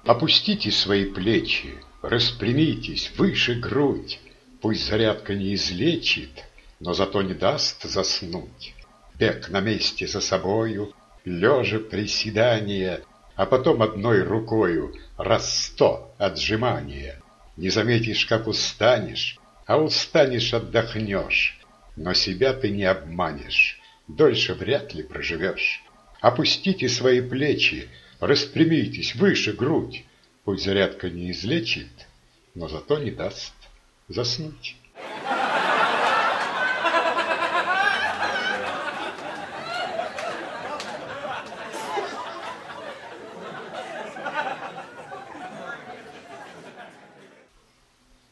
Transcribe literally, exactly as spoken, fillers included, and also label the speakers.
Speaker 1: Опустите свои плечи, распрямитесь, выше грудь. Пусть зарядка не излечит, но зато не даст заснуть. Бег на месте за собою, лежа приседания, а потом одной рукою раз сто отжимания. Не заметишь, как устанешь, а устанешь — отдохнешь. Но себя ты не обманешь, дольше вряд ли проживешь. Опустите свои плечи, распрямитесь, выше грудь. Пусть зарядка не излечит, но зато не даст заснуть.